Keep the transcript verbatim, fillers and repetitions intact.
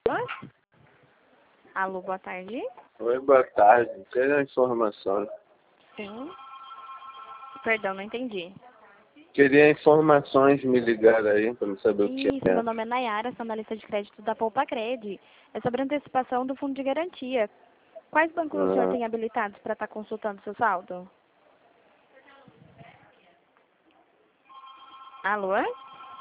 Alô, boa tarde. Oi, boa tarde. Queria informações. Sim. Perdão, não entendi. Queria informações, me ligaram aí para me saber o que Isso, é. meu nome é Nayara, sou analista de crédito da Poupa-Cred. É sobre a antecipação do fundo de garantia. Quais bancos o senhor Ah, tem habilitados para estar consultando seu saldo? Alô?